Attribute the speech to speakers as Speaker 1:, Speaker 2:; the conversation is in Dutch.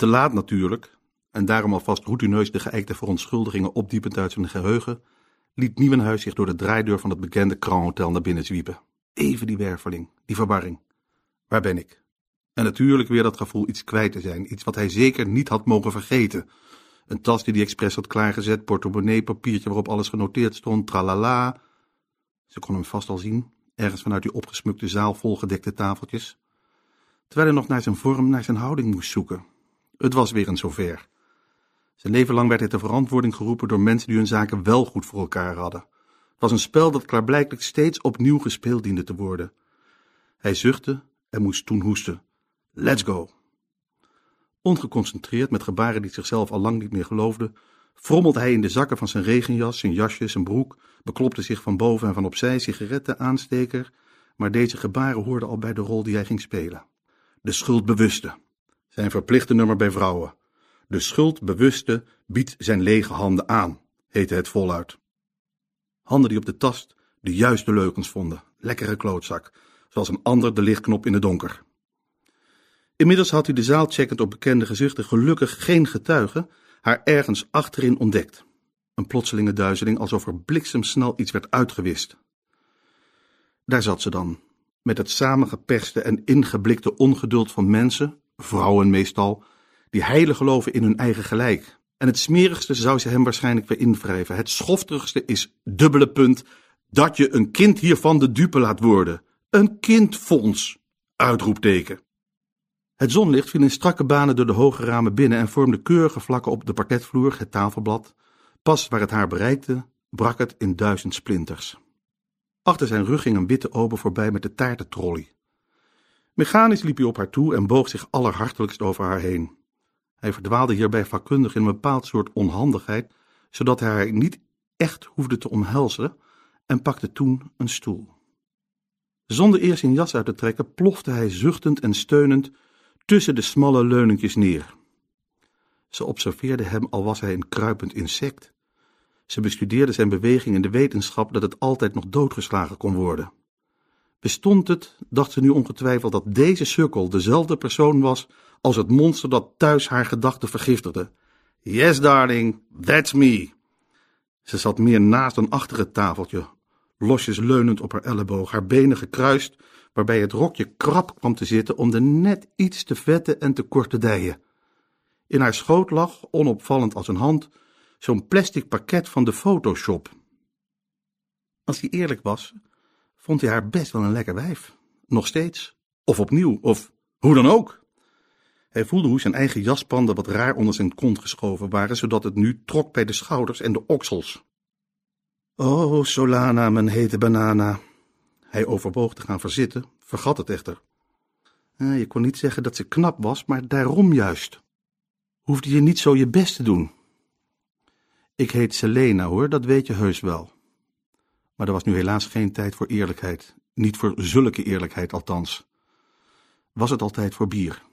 Speaker 1: Te laat natuurlijk, en daarom alvast routineus de geëikte verontschuldigingen opdiepend uit zijn geheugen, liet Nieuwenhuis zich door de draaideur van het bekende Grand Hotel naar binnen zwiepen. Even die werveling, die verwarring. Waar ben ik? En natuurlijk weer dat gevoel iets kwijt te zijn, iets wat hij zeker niet had mogen vergeten. Een tas die hij expres had klaargezet, portemonnee, papiertje waarop alles genoteerd stond, tralala. Ze kon hem vast al zien, ergens vanuit die opgesmukte zaal vol gedekte tafeltjes. Terwijl hij nog naar zijn vorm, naar zijn houding moest zoeken. Het was weer eens zover. Zijn leven lang werd hij ter verantwoording geroepen door mensen die hun zaken wel goed voor elkaar hadden. Het was een spel dat klaarblijkelijk steeds opnieuw gespeeld diende te worden. Hij zuchtte en moest toen hoesten. Let's go. Ongeconcentreerd, met gebaren die zichzelf al lang niet meer geloofden, frommelde hij in de zakken van zijn regenjas, zijn jasje, zijn broek, beklopte zich van boven en van opzij, sigaretten, aansteker, maar deze gebaren hoorden al bij de rol die hij ging spelen. De schuldbewuste. Zijn verplichte nummer bij vrouwen. De schuldbewuste biedt zijn lege handen aan, heette het voluit. Handen die op de tast de juiste leugens vonden, lekkere klootzak, zoals een ander de lichtknop in het donker. Inmiddels had hij de zaal checkend op bekende gezichten gelukkig geen getuige haar ergens achterin ontdekt. Een plotselinge duizeling, alsof er bliksemsnel iets werd uitgewist. Daar zat ze dan, met het samengeperste en ingeblikte ongeduld van mensen, vrouwen meestal, die heilig geloven in hun eigen gelijk. En het smerigste zou ze hem waarschijnlijk weer invrijven. Het schofterigste is, dubbele punt, dat je een kind hiervan de dupe laat worden. Een kindfonds! Uitroepteken. Het zonlicht viel in strakke banen door de hoge ramen binnen en vormde keurige vlakken op de parketvloer, het tafelblad. Pas waar het haar bereikte, brak het in 1000 splinters. Achter zijn rug ging een witte ober voorbij met de taartentrolley. Mechanisch liep hij op haar toe en boog zich allerhartelijkst over haar heen. Hij verdwaalde hierbij vakkundig in een bepaald soort onhandigheid, zodat hij haar niet echt hoefde te omhelzen, en pakte toen een stoel. Zonder eerst zijn jas uit te trekken, plofte hij zuchtend en steunend tussen de smalle leunentjes neer. Ze observeerde hem al was hij een kruipend insect. Ze bestudeerde zijn beweging in de wetenschap dat het altijd nog doodgeslagen kon worden. Bestond het, dacht ze nu ongetwijfeld, dat deze sukkel dezelfde persoon was als het monster dat thuis haar gedachten vergiftigde? Yes, darling, that's me. Ze zat meer naast dan achter het tafeltje, losjes leunend op haar elleboog, haar benen gekruist, waarbij het rokje krap kwam te zitten om de net iets te vette en te korte dijen. In haar schoot lag, onopvallend als een hand, zo'n plastic pakket van de Photoshop. Als hij eerlijk was, vond hij haar best wel een lekker wijf. Nog steeds. Of opnieuw. Of hoe dan ook. Hij voelde hoe zijn eigen jaspanden wat raar onder zijn kont geschoven waren, zodat het nu trok bij de schouders en de oksels. Oh, Solana, mijn hete banana. Hij overwoog te gaan verzitten, vergat het echter. Je kon niet zeggen dat ze knap was, maar daarom juist. Hoefde je niet zo je best te doen. Ik heet Selena, hoor, dat weet je heus wel. Maar er was nu helaas geen tijd voor eerlijkheid. Niet voor zulke eerlijkheid althans. Was het altijd voor bier.